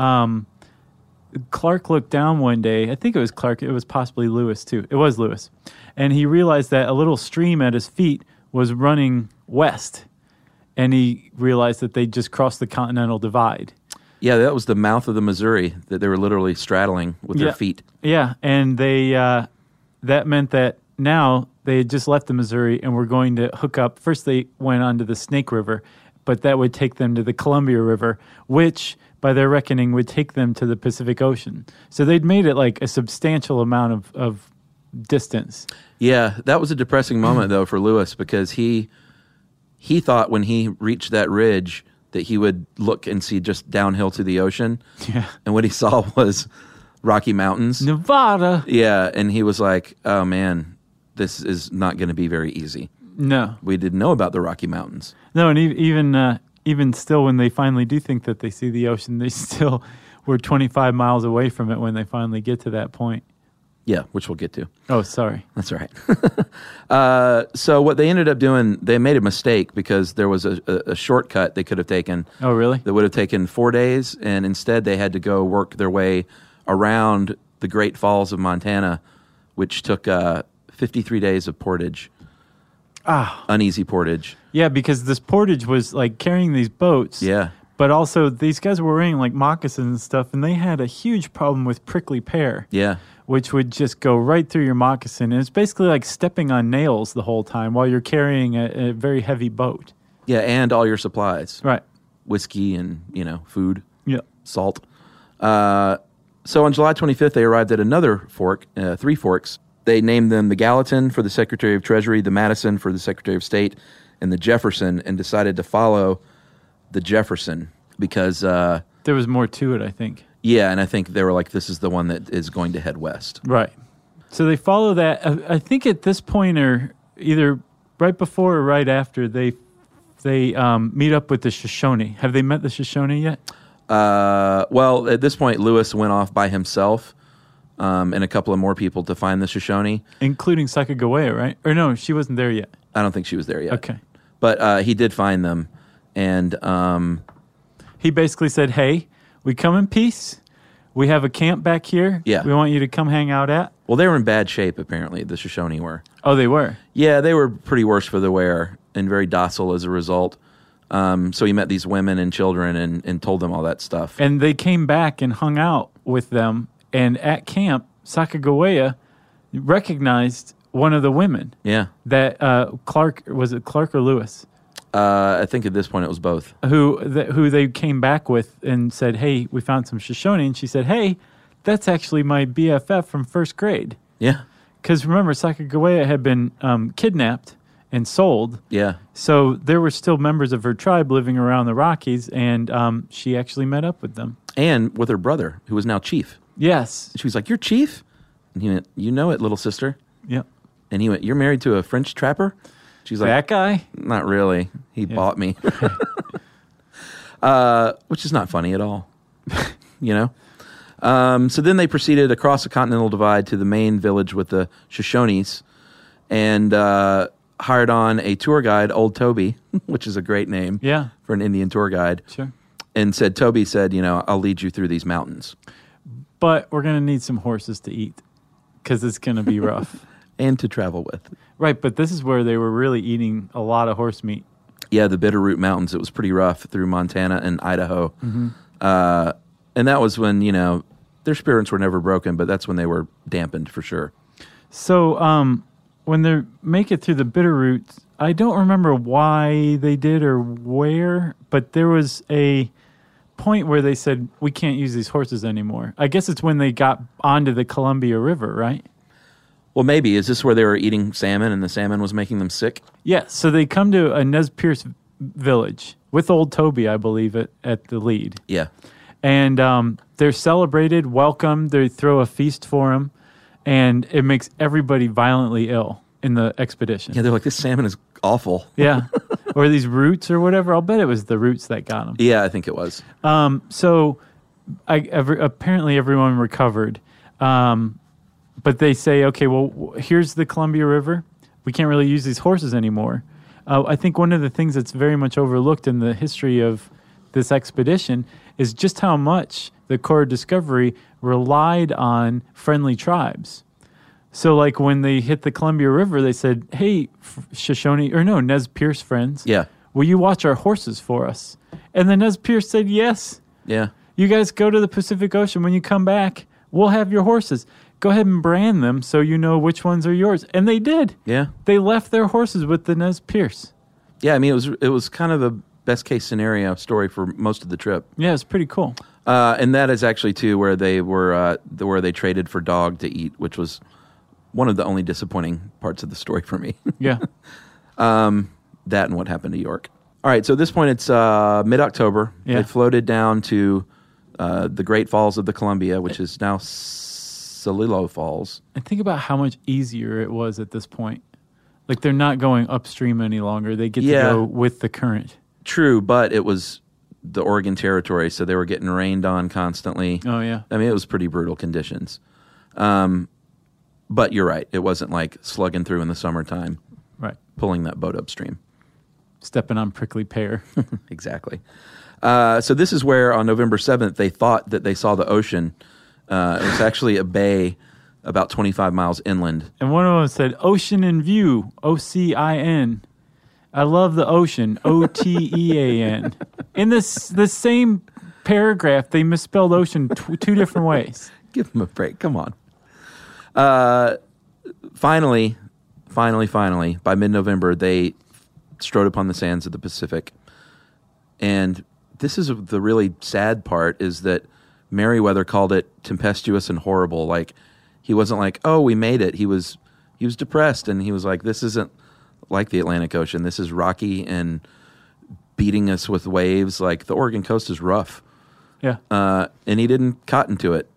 Clark looked down one day. I think it was Clark. It was possibly Lewis, too. It was Lewis. And he realized that a little stream at his feet was running west. and he realized that they just crossed the Continental Divide. Yeah, that was the mouth of the Missouri that they were literally straddling with their feet. Yeah, and they that meant that now they had just left the Missouri and were going to hook up. First, they went onto the Snake River, but that would take them to the Columbia River, which, by their reckoning, would take them to the Pacific Ocean. So they'd made it like a substantial amount of distance. Yeah, that was a depressing moment, though, for Lewis, because he thought when he reached that ridge that he would look and see just downhill to the ocean. Yeah. And what he saw was Rocky Mountains. Nevada. Yeah, and he was like, oh, man, this is not going to be very easy. No. We didn't know about the Rocky Mountains. No, and even still, when they finally do think that they see the ocean, they still were 25 miles away from it when they finally get to that point. Yeah, which we'll get to. Oh, sorry. That's all right. So what they ended up doing, they made a mistake because there was a shortcut they could have taken. Oh, really? That would have taken 4 days, and instead they had to go work their way around the Great Falls of Montana, which took 53 days of portage. Uneasy portage. Yeah, because this portage was like carrying these boats. Yeah. But also, these guys were wearing like moccasins and stuff, and they had a huge problem with prickly pear. Yeah. Which would just go right through your moccasin. And it's basically like stepping on nails the whole time while you're carrying a very heavy boat. Yeah, and all your supplies. Right. Whiskey and, food. Yeah. Salt. So on July 25th, they arrived at another fork, 3 forks. They named them the Gallatin for the Secretary of Treasury, the Madison for the Secretary of State, and the Jefferson, and decided to follow the Jefferson because... there was more to it, I think. Yeah, and I think they were like, this is the one that is going to head west. Right. So they follow that. I think at this point, or either right before or right after, they meet up with the Shoshone. Have they met the Shoshone yet? Well, at this point, Lewis went off by himself and a couple of more people to find the Shoshone. Including Sacagawea, right? Or no, she wasn't there yet. I don't think she was there yet. Okay. But he did find them, and... he basically said, hey... we come in peace. We have a camp back here. Yeah. We want you to come hang out at. Well, they were in bad shape, apparently, the Shoshone were. Oh, they were? Yeah, they were pretty worse for the wear and very docile as a result. So he met these women and children and told them all that stuff. And they came back and hung out with them. And at camp, Sacagawea recognized one of the women. Yeah. That Clark, was it Clark or Lewis? I think at this point it was both. Who they came back with and said, hey, we found some Shoshone. And she said, hey, that's actually my BFF from first grade. Yeah. Because remember, Sacagawea had been kidnapped and sold. Yeah. So there were still members of her tribe living around the Rockies, and she actually met up with them. And with her brother, who was now chief. Yes. And she was like, you're chief? And he went, you know it, little sister. Yep. And he went, you're married to a French trapper? She's like, that guy? Not really. He bought me. Which is not funny at all. So then they proceeded across the Continental Divide to the main village with the Shoshones and hired on a tour guide, Old Toby, which is a great name for an Indian tour guide. Sure. And Toby said, I'll lead you through these mountains. But we're going to need some horses to eat because it's going to be rough. And to travel with. Right, but this is where they were really eating a lot of horse meat. Yeah, the Bitterroot Mountains. It was pretty rough through Montana and Idaho. Mm-hmm. And that was when, their spirits were never broken, but that's when they were dampened for sure. So when they make it through the Bitterroot, I don't remember why they did or where, but there was a point where they said, we can't use these horses anymore. I guess it's when they got onto the Columbia River, right? Well, maybe. Is this where they were eating salmon and the salmon was making them sick? Yeah, so they come to a Nez Perce village with Old Toby, I believe, at the lead. Yeah. And they're celebrated, welcomed, they throw a feast for him, and it makes everybody violently ill in the expedition. Yeah, they're like, this salmon is awful. Yeah. Or these roots or whatever. I'll bet it was the roots that got them. Yeah, I think it was. So apparently everyone recovered. But they say, okay, well, here's the Columbia River. We can't really use these horses anymore. I think one of the things that's very much overlooked in the history of this expedition is just how much the Corps of Discovery relied on friendly tribes. So, like, when they hit the Columbia River, they said, hey, Nez Perce friends, will you watch our horses for us? And the Nez Perce said, yes. Yeah. You guys go to the Pacific Ocean. When you come back, we'll have your horses. Go ahead and brand them so you know which ones are yours. And they did. Yeah. They left their horses with the Nez Perce. Yeah, I mean, it was kind of the best case scenario story for most of the trip. Yeah, it's pretty cool. And that is actually, too, where they were where they traded for dog to eat, which was one of the only disappointing parts of the story for me. Yeah. That and what happened to York. All right, so at this point, it's mid-October. Yeah. They floated down to the Great Falls of the Columbia, which is now Celilo Falls. And think about how much easier it was at this point. Like, they're not going upstream any longer. They get to go with the current. True, but it was the Oregon Territory, so they were getting rained on constantly. Oh, yeah. I mean, it was pretty brutal conditions. But you're right. It wasn't like slugging through in the summertime, Right. pulling that boat upstream. Stepping on prickly pear. Exactly. So this is where on November 7th they thought that they saw the ocean. It was actually a bay about 25 miles inland. And one of them said, ocean in view, O-C-I-N. I love the ocean, O-T-E-A-N. In the same paragraph, they misspelled ocean two different ways. Give them a break. Come on. Finally, by mid-November, they strode upon the sands of the Pacific. And this is the really sad part, is that Merriweather called it tempestuous and horrible. Like, he wasn't like, oh, we made it. He was depressed, and he was like, this isn't like the Atlantic Ocean. This is rocky and beating us with waves. Like, the Oregon coast is rough. Yeah. And he didn't cotton to it.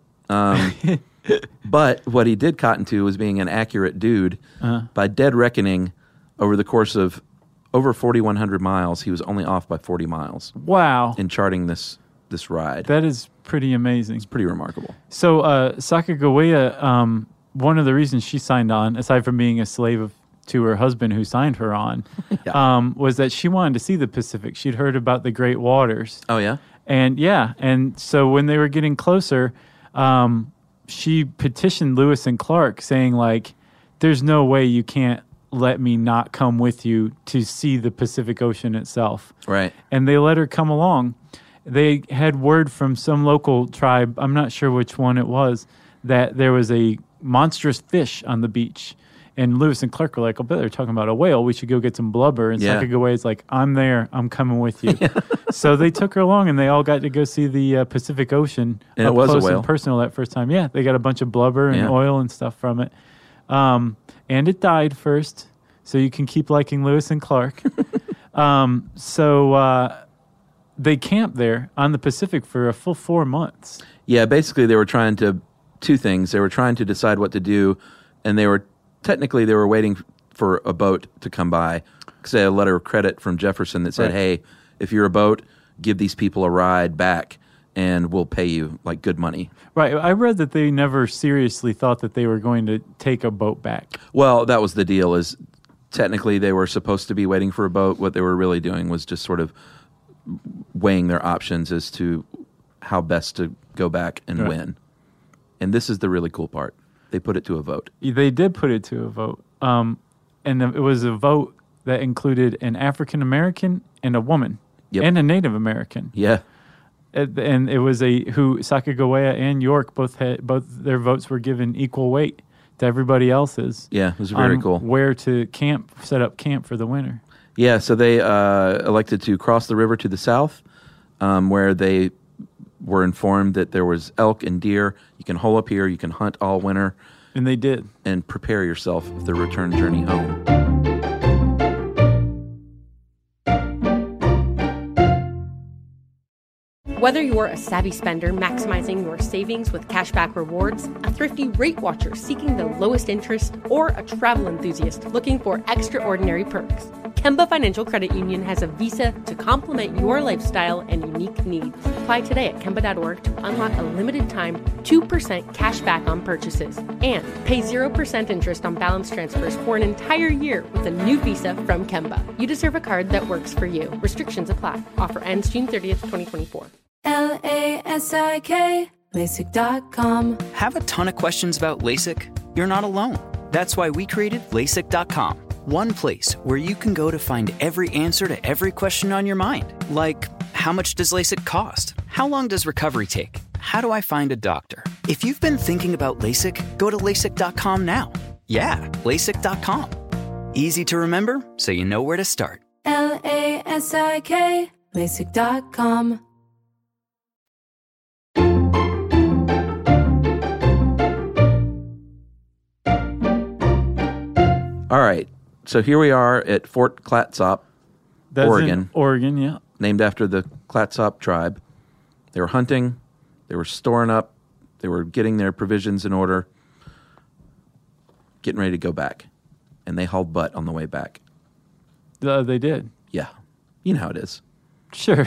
But what he did cotton to was being an accurate dude. By dead reckoning, over the course of over 4,100 miles, he was only off by 40 miles. Wow. In charting this ride. That is pretty amazing. It's pretty remarkable. So Sacagawea, one of the reasons she signed on, aside from being a slave to her husband who signed her on, was that she wanted to see the Pacific. She'd heard about the Great Waters. Oh, yeah? And so when they were getting closer, she petitioned Lewis and Clark saying, like, there's no way you can't let me not come with you to see the Pacific Ocean itself. Right. And they let her come along. They had word from some local tribe, I'm not sure which one it was, that there was a monstrous fish on the beach. And Lewis and Clark were like, I bet they're talking about a whale. We should go get some blubber. And Sacagawea's like, I'm there. I'm coming with you. So they took her along, and they all got to go see the Pacific Ocean and up it was close a whale. and personal that first time. Yeah, they got a bunch of blubber and oil and stuff from it. And it died first, so you can keep liking Lewis and Clark. So they camped there on the Pacific for a full 4 months. Yeah, basically they were trying to, two things. They were trying to decide what to do, and they were waiting for a boat to come by, because they had a letter of credit from Jefferson that said, hey, if you're a boat, give these people a ride back, and we'll pay you, like, good money. Right. I read that they never seriously thought that they were going to take a boat back. Well, that was the deal, is technically they were supposed to be waiting for a boat. What they were really doing was just sort of weighing their options as to how best to go back and win. And this is the really cool part. They put it to a vote. They did put it to a vote. And it was a vote that included an African-American and a woman and a Native American. Yeah. And it was who Sacagawea and York both their votes were given equal weight to everybody else's. Yeah, it was very cool. Where to set up camp for the winter. Yeah, so they elected to cross the river to the south, where they were informed that there was elk and deer. You can hole up here, you can hunt all winter. And they did. And prepare yourself for the return journey home. Whether you're a savvy spender maximizing your savings with cashback rewards, a thrifty rate watcher seeking the lowest interest, or a travel enthusiast looking for extraordinary perks, Kemba Financial Credit Union has a visa to complement your lifestyle and unique needs. Apply today at Kemba.org to unlock a limited time 2% cash back on purchases and pay 0% interest on balance transfers for an entire year with a new visa from Kemba. You deserve a card that works for you. Restrictions apply. Offer ends June 30th, 2024. LASIK, LASIK.com. Have a ton of questions about LASIK? You're not alone. That's why we created LASIK.com. One place where you can go to find every answer to every question on your mind. Like, how much does LASIK cost? How long does recovery take? How do I find a doctor? If you've been thinking about LASIK, go to LASIK.com now. Yeah, LASIK.com. Easy to remember, so you know where to start. LASIK, LASIK.com. All right. So here we are at Fort Clatsop, That's Oregon. in Oregon, yeah. Named after the Clatsop tribe. They were hunting. They were storing up. They were getting their provisions in order, getting ready to go back. And they hauled butt on the way back. They did. Yeah. You know how it is. Sure.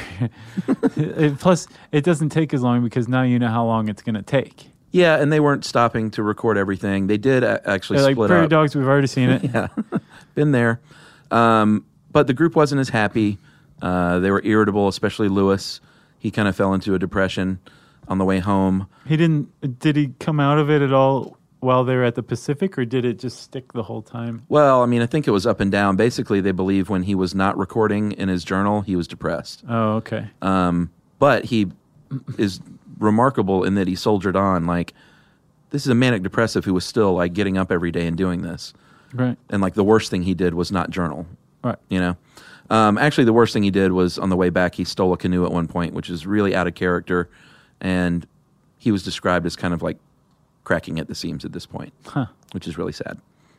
Plus, it doesn't take as long because now you know how long it's going to take. Yeah, and they weren't stopping to record everything. They did actually They're like split Prairie up. Dogs, we've already seen it. Yeah, been there. But the group wasn't as happy. They were irritable, especially Lewis. He kind of fell into a depression on the way home. Did he come out of it at all while they were at the Pacific, or did it just stick the whole time? Well, I mean, I think it was up and down. Basically, they believe when he was not recording in his journal, he was depressed. Oh, okay. But he is remarkable in that he soldiered on. Like, this is a manic depressive who was still like getting up every day and doing this. Right. And like the worst thing he did was not journal. Right. You know? Actually, the worst thing he did was on the way back, he stole a canoe at one point, which is really out of character. And he was described as kind of like cracking at the seams at this point, which is really sad.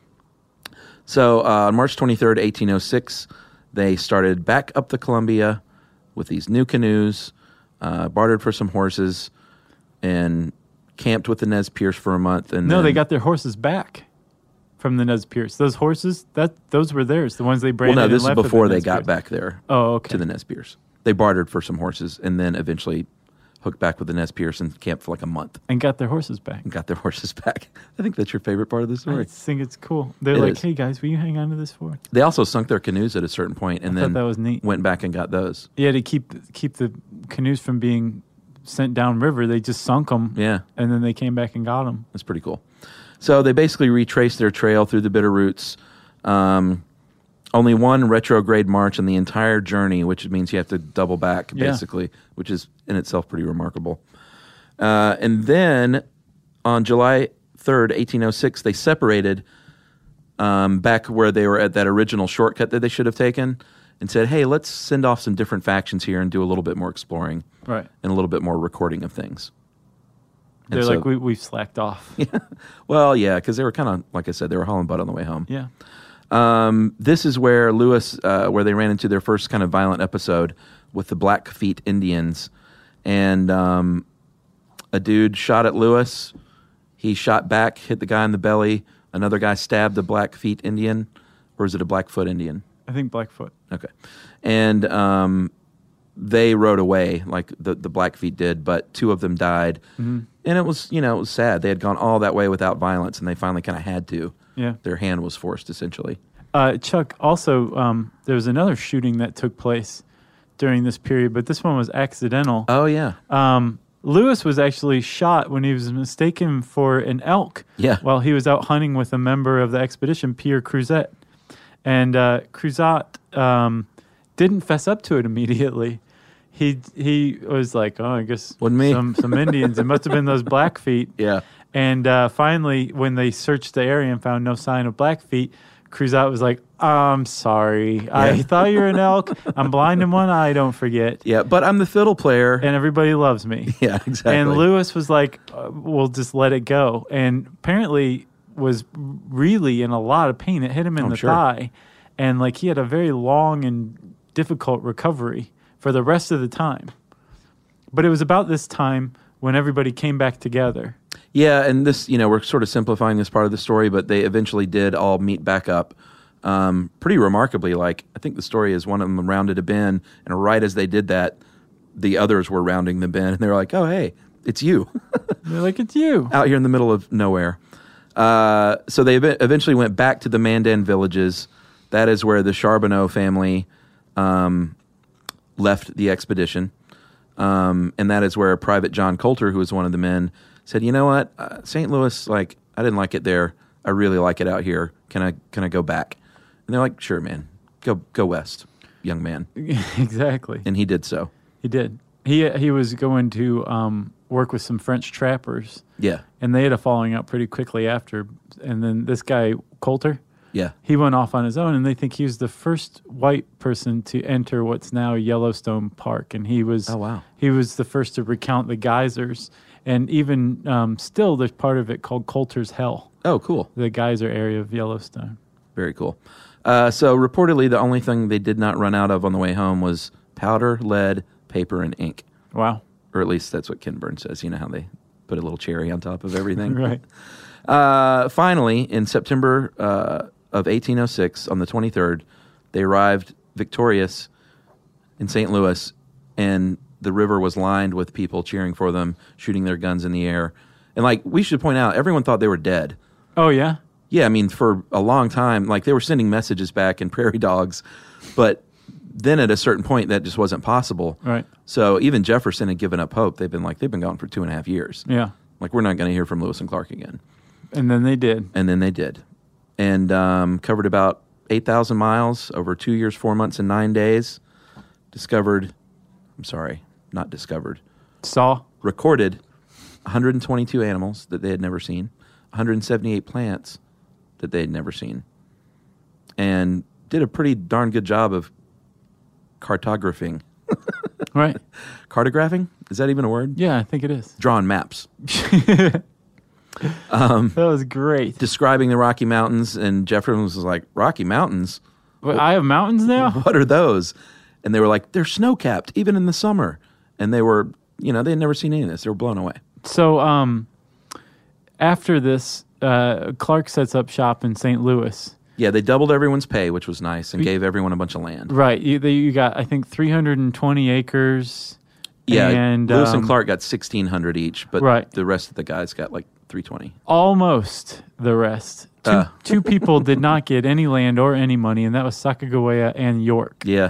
So on March 23rd, 1806, they started back up the Columbia with these new canoes, bartered for some horses, and camped with the Nez Perce for a month. And No, then, they got their horses back from the Nez Perce. Those horses, those were theirs, the ones they branded. Well, no, this is and left at before the they Nez got Perce. back there. Oh, okay. To the Nez Perce. They bartered for some horses and then eventually hooked back with the Nez Perce and camped for like a month And got their horses back. and got their horses back. I think that's your favorite part of the I story. think it's cool. They're It like, is. hey guys, will you hang on to this for? They also sunk their canoes at a certain point and I then thought that was neat. went back and got those. Yeah, to keep the canoes from being sent downriver, they just sunk them. Yeah. And then they came back and got them. That's pretty cool. So they basically retraced their trail through the Bitterroots. Only one retrograde march in the entire journey, which means you have to double back, Yeah. basically, which is in itself pretty remarkable. And then on July 3rd, 1806, they separated back where they were at that original shortcut that they should have taken and said, hey, let's send off some different factions here and do a little bit more exploring Right. and a little bit more recording of things. And They're so- like, we've slacked off. Well, yeah, because they were kind of, like I said, they were hauling butt on the way home. Yeah. This is where Lewis, where they ran into their first kind of violent episode with the Blackfeet Indians. And a dude shot at Lewis. He shot back, hit the guy in the belly. Another guy stabbed the Blackfeet Indian. Or is it a Blackfoot Indian? I think Blackfoot. Okay. And they rode away, like the Blackfeet did, but two of them died. Mm-hmm. And it was, it was sad. They had gone all that way without violence, and they finally kind of had to. Yeah. Their hand was forced, essentially. Chuck, also, there was another shooting that took place during this period, but this one was accidental. Oh, yeah. Lewis was actually shot when he was mistaken for an elk while he was out hunting with a member of the expedition, Pierre Cruzet. And Cruzat didn't fess up to it immediately. He was like, oh, I guess Wasn't me. some Indians. It must have been those Blackfeet. Yeah. And finally, when they searched the area and found no sign of Blackfeet, Cruzat was like, I'm sorry. I thought you were an elk. I'm blind in one eye, don't forget. Yeah, but I'm the fiddle player. And everybody loves me. Yeah, exactly. And Lewis was like, we'll just let it go. And apparently was really in a lot of pain. It hit him in the thigh. And like he had a very long and difficult recovery for the rest of the time. But it was about this time when everybody came back together. Yeah, and this, we're sort of simplifying this part of the story, but they eventually did all meet back up. Pretty remarkably, like, I think the story is one of them rounded a bend, and right as they did that, the others were rounding the bend, and they were like, oh, hey, it's you. They're like, it's you. Out here in the middle of nowhere. So they eventually went back to the Mandan villages. That is where the Charbonneau family left the expedition. And that is where Private John Coulter, who was one of the men, said, you know what, St. Louis, like, I didn't like it there. I really like it out here. Can I go back? And they're like, sure, man, go west, young man. Exactly. And he did so. He did. He was going to work with some French trappers. Yeah. And they had a falling out pretty quickly after. And then this guy, Coulter, Yeah. he went off on his own, and they think he was the first white person to enter what's now Yellowstone Park. And he was he was the first to recount the geysers. And even still, there's part of it called Coulter's Hell. Oh, cool. The geyser area of Yellowstone. Very cool. So reportedly, the only thing they did not run out of on the way home was powder, lead, paper, and ink. Wow. Or at least that's what Ken Burns says. You know how they put a little cherry on top of everything? Right. Finally, in September of 1806, on the 23rd, they arrived victorious in St. Louis, and the river was lined with people cheering for them, shooting their guns in the air. And, like, we should point out, everyone thought they were dead. Oh, yeah? Yeah, I mean, for a long time, like, they were sending messages back in prairie dogs, but then at a certain point, that just wasn't possible. Right. So even Jefferson had given up hope. They've been gone for 2.5 years. Yeah. Like, we're not going to hear from Lewis and Clark again. And then they did. And covered about 8,000 miles over 2 years, 4 months, and 9 days. Recorded 122 animals that they had never seen, 178 plants that they had never seen, and did a pretty darn good job of cartographing. Right. Cartographing? Is that even a word? Yeah, I think it is. Drawing maps. That was great. Describing the Rocky Mountains, and Jefferson was like, Rocky Mountains? Wait, I have mountains now? What are those? And they were like, they're snow-capped, even in the summer. And they were, they had never seen any of this. They were blown away. So after this, Clark sets up shop in St. Louis. Yeah, they doubled everyone's pay, which was nice, and gave everyone a bunch of land. Right. You got, I think, 320 acres. Yeah, and Lewis and Clark got 1,600 each, but right. The rest of the guys got like 320. Almost the rest. Two people did not get any land or any money, and that was Sacagawea and York. Yeah.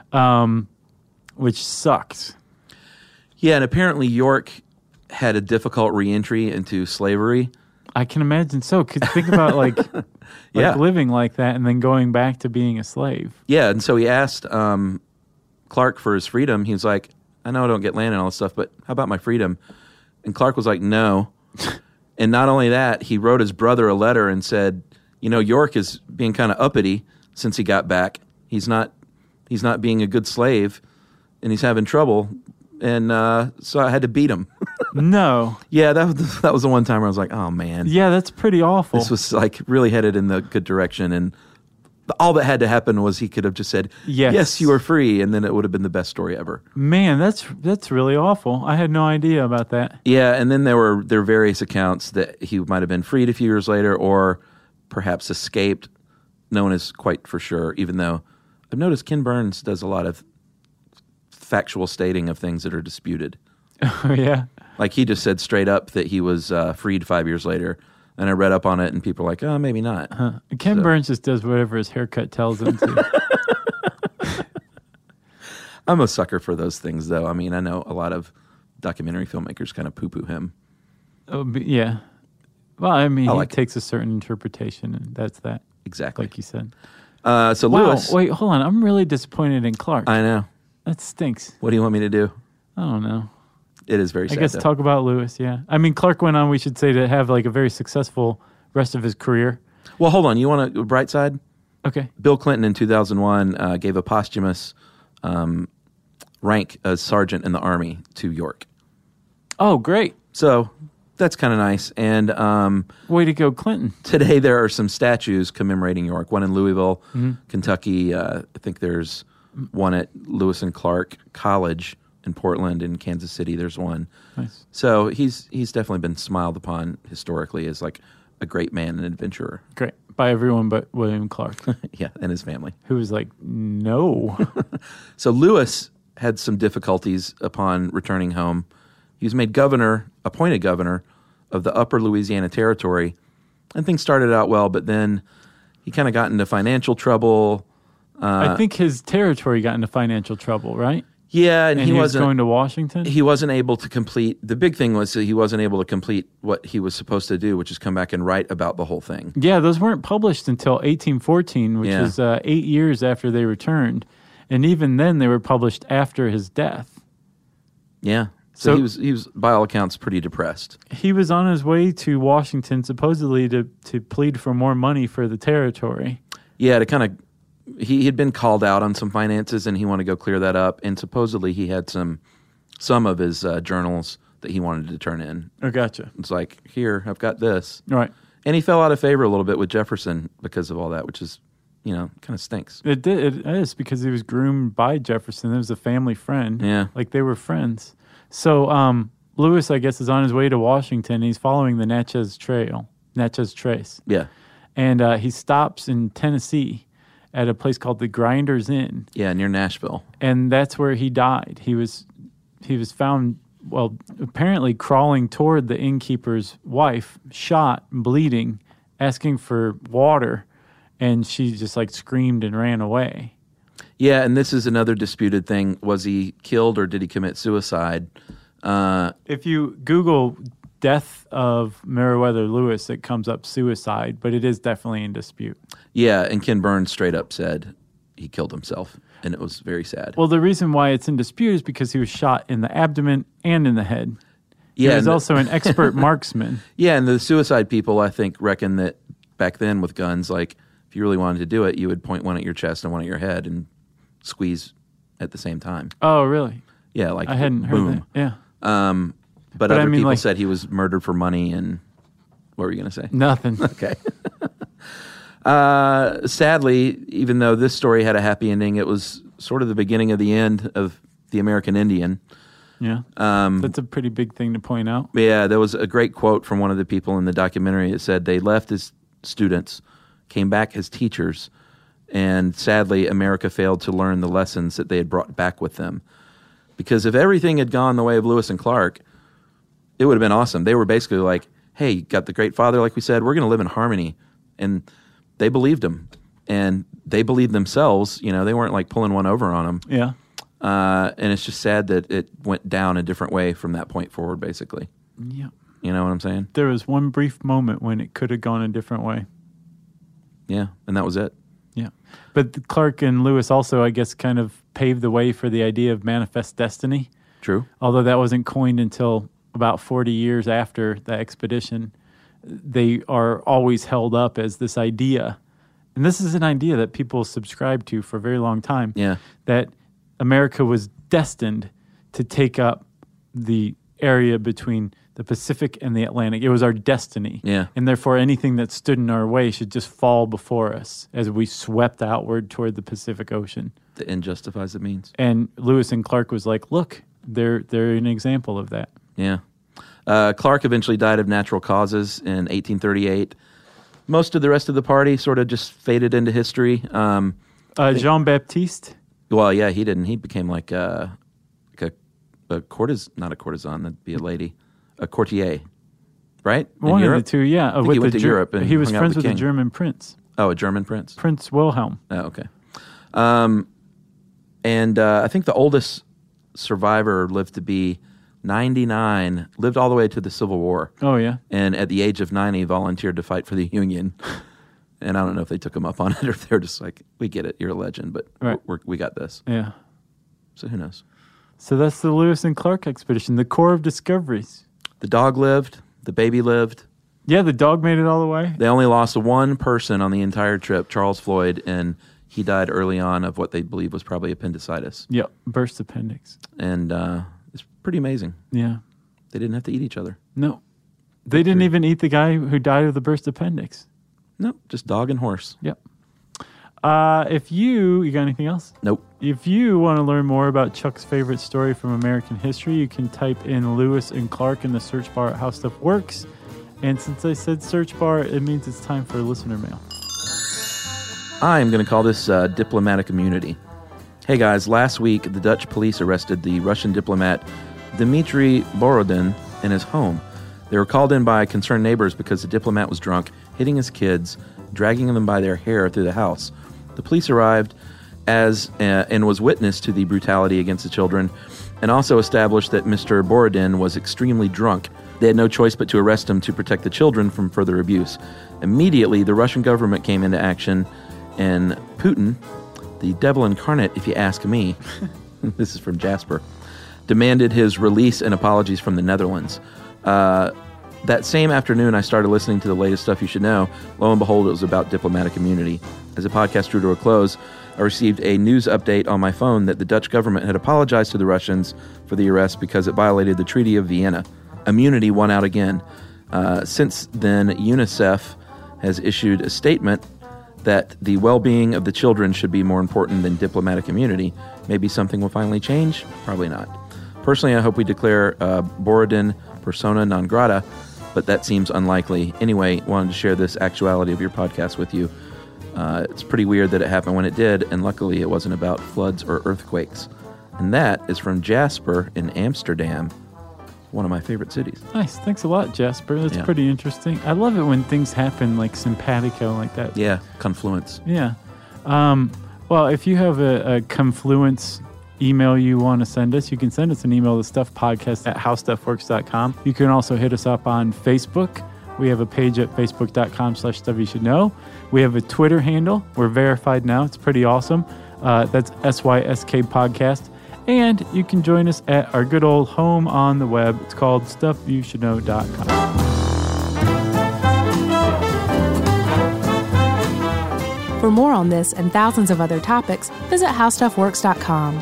Which sucked. Yeah, and apparently York had a difficult reentry into slavery. I can imagine so. 'Cause think about living like that and then going back to being a slave. Yeah, and so he asked Clark for his freedom. He was like, I know I don't get land and all this stuff, but how about my freedom? And Clark was like, no. And not only that, he wrote his brother a letter and said, York is being kind of uppity since he got back. He's not being a good slave, and he's having trouble. And so I had to beat him. No. Yeah, that was the one time where I was like, oh, man. Yeah, that's pretty awful. This was like really headed in the good direction. And all that had to happen was he could have just said, yes, you are free. And then it would have been the best story ever. Man, that's really awful. I had no idea about that. Yeah, and then there were various accounts that he might have been freed a few years later or perhaps escaped. No one is quite for sure, even though I've noticed Ken Burns does a lot of factual stating of things that are disputed. Oh, yeah. Like he just said straight up that he was freed 5 years later. And I read up on it, and people are like, oh, maybe not. Ken Burns just does whatever his haircut tells him to. I'm a sucker for those things, though. I mean, I know a lot of documentary filmmakers kind of poo-poo him. Oh, yeah. Well, I mean, he like takes a certain interpretation, and that's that. Exactly. Like you said. So Lewis. Wait, hold on. I'm really disappointed in Clark. I know. That stinks. What do you want me to do? I don't know. It is very sad. I guess talk about Lewis, yeah. I mean, Clark went on, we should say, to have like a very successful rest of his career. Well, hold on. You want a bright side? Okay. Bill Clinton in 2001 gave a posthumous rank as sergeant in the Army to York. Oh, great. So that's kind of nice. And way to go, Clinton. Today there are some statues commemorating York. One in Louisville, Kentucky. I think there's one at Lewis and Clark College in Portland. In Kansas City there's one. Nice. So he's definitely been smiled upon historically as like a great man and adventurer. Great. By everyone but William Clark. Yeah, and his family. Who was like, no. So Lewis had some difficulties upon returning home. He was made appointed governor of the Upper Louisiana Territory, and things started out well, but then he kind of got into financial trouble. I think his territory got into financial trouble, right? Yeah, and he was going to Washington? He wasn't able to complete. The big thing was that he wasn't able to complete what he was supposed to do, which is come back and write about the whole thing. Yeah, those weren't published until 1814, which was 8 years after they returned. And even then, they were published after his death. Yeah. So he was, by all accounts, pretty depressed. He was on his way to Washington, supposedly to plead for more money for the territory. Yeah, to kind of... He had been called out on some finances, and he wanted to go clear that up. And supposedly he had some of his journals that he wanted to turn in. Oh, gotcha. It's like, here, I've got this. Right. And he fell out of favor a little bit with Jefferson because of all that, which is, kind of stinks. It is, because he was groomed by Jefferson. It was a family friend. Yeah. Like, they were friends. So Lewis, I guess, is on his way to Washington. He's following the Natchez Trace. Yeah. And he stops in Tennessee at a place called the Grinders Inn. Yeah, near Nashville. And that's where he died. He was found, apparently crawling toward the innkeeper's wife, shot, bleeding, asking for water, and she just screamed and ran away. Yeah, and this is another disputed thing. Was he killed or did he commit suicide? If you Google death of Meriwether Lewis, it comes up suicide, but it is definitely in dispute. Yeah, and Ken Burns straight up said he killed himself, and it was very sad. Well, the reason why it's in dispute is because he was shot in the abdomen and in the head. Yeah, he was also an expert marksman. Yeah, and the suicide people, I think, reckon that back then with guns, if you really wanted to do it, you would point one at your chest and one at your head and squeeze at the same time. Oh, really? Yeah, I hadn't heard that. Yeah. But other people said he was murdered for money, and what were you going to say? Nothing. Okay. Sadly, even though this story had a happy ending, it was sort of the beginning of the end of the American Indian. Yeah. That's a pretty big thing to point out. Yeah, there was a great quote from one of the people in the documentary. It said, they left as students, came back as teachers, and sadly, America failed to learn the lessons that they had brought back with them. Because if everything had gone the way of Lewis and Clark, it would have been awesome. They were basically like, hey, you got the great father, like we said, we're going to live in harmony. And they believed him. And they believed themselves. They weren't pulling one over on them. Yeah. And it's just sad that it went down a different way from that point forward, basically. Yeah. You know what I'm saying? There was one brief moment when it could have gone a different way. Yeah, and that was it. Yeah. But Clark and Lewis also, I guess, kind of paved the way for the idea of manifest destiny. True. Although that wasn't coined until about 40 years after the expedition. They are always held up as this idea. And this is an idea that people subscribe to for a very long time. Yeah. That America was destined to take up the area between the Pacific and the Atlantic. It was our destiny. Yeah. And therefore anything that stood in our way should just fall before us as we swept outward toward the Pacific Ocean. The end justifies the means. And Lewis and Clark was like, look, they're an example of that. Yeah. Clark eventually died of natural causes in 1838. Most of the rest of the party sort of just faded into history. Jean-Baptiste? Well, yeah, he didn't. He became like a not a courtesan, that'd be a lady. A courtier, right? One of the two, yeah. I think he went to Europe and he was hung out friends with with the a king. German prince. Oh, a German prince? Prince Wilhelm. Oh, okay. And I think the oldest survivor lived to be 99, lived all the way to the Civil War. Oh, yeah. And at the age of 90, volunteered to fight for the Union. And I don't know if they took him up on it or if they're just like, we get it, you're a legend, but right. we got this. Yeah. So who knows? So that's the Lewis and Clark expedition, the core of discoveries. The dog lived. The baby lived. Yeah, the dog made it all the way. They only lost one person on the entire trip, Charles Floyd, and he died early on of what they believe was probably appendicitis. Yep, burst appendix. And it's pretty amazing. Yeah. They didn't have to eat each other. No. They didn't even eat the guy who died of the burst appendix. No, just dog and horse. Yep. If you got anything else? Nope. If you want to learn more about Chuck's favorite story from American history, you can type in Lewis and Clark in the search bar at How Stuff Works. And since I said search bar, it means it's time for listener mail. I'm going to call this diplomatic immunity. Hey guys, last week the Dutch police arrested the Russian diplomat Dmitry Borodin in his home. They were called in by concerned neighbors because the diplomat was drunk, hitting his kids, dragging them by their hair through the house. The police arrived and was witness to the brutality against the children, and also established that Mr. Borodin was extremely drunk. They had no choice but to arrest him to protect the children from further abuse. Immediately, the Russian government came into action, and Putin, the devil incarnate if you ask me, this is from Jasper, demanded his release and apologies from the Netherlands. That same afternoon, I started listening to the latest Stuff You Should Know. Lo and behold, it was about diplomatic immunity. As the podcast drew to a close, I received a news update on my phone that the Dutch government had apologized to the Russians for the arrest because it violated the Treaty of Vienna. Immunity won out again. Since then, UNICEF has issued a statement that the well-being of the children should be more important than diplomatic immunity. Maybe something will finally change? Probably not. Personally, I hope we declare Borodin persona non grata, but that seems unlikely. Anyway, wanted to share this actuality of your podcast with you. It's pretty weird that it happened when it did, and luckily it wasn't about floods or earthquakes. And that is from Jasper in Amsterdam, one of my favorite cities. Nice. Thanks a lot, Jasper. That's pretty interesting. I love it when things happen like simpatico like that. Yeah, confluence. Yeah. Well, if you have a confluence email you want to send us, you can send us an email to stuffpodcast@howstuffworks.com. You can also hit us up on Facebook. We have a page at facebook.com/stuffyoushouldknow. We have a Twitter handle. We're verified now. It's pretty awesome. That's SYSK Podcast. And you can join us at our good old home on the web. It's called stuffyoushouldknow.com. For more on this and thousands of other topics, visit howstuffworks.com.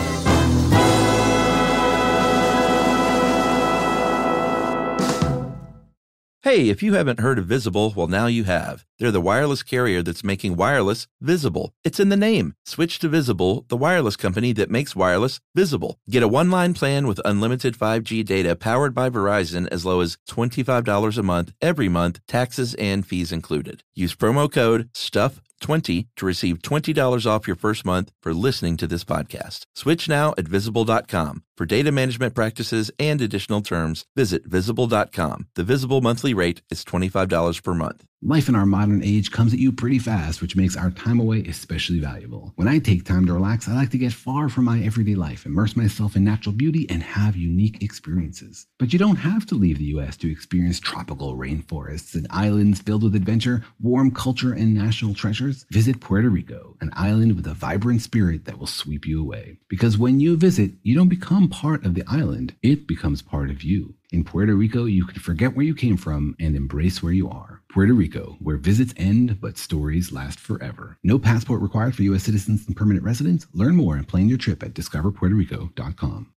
Hey, if you haven't heard of Visible, well, now you have. They're the wireless carrier that's making wireless visible. It's in the name. Switch to Visible, the wireless company that makes wireless visible. Get a one-line plan with unlimited 5G data powered by Verizon as low as $25 a month, every month, taxes and fees included. Use promo code STUFF20 to receive $20 off your first month for listening to this podcast. Switch now at Visible.com. For data management practices and additional terms, visit Visible.com. The Visible monthly rate is $25 per month. Life in our modern age comes at you pretty fast, which makes our time away especially valuable. When I take time to relax, I like to get far from my everyday life, immerse myself in natural beauty, and have unique experiences. But you don't have to leave the U.S. to experience tropical rainforests and islands filled with adventure, warm culture, and national treasures. Visit Puerto Rico, an island with a vibrant spirit that will sweep you away. Because when you visit, you don't become part of the island, it becomes part of you. In Puerto Rico, you can forget where you came from and embrace where you are. Puerto Rico, where visits end, but stories last forever. No passport required for U.S. citizens and permanent residents. Learn more and plan your trip at discoverpuertorico.com.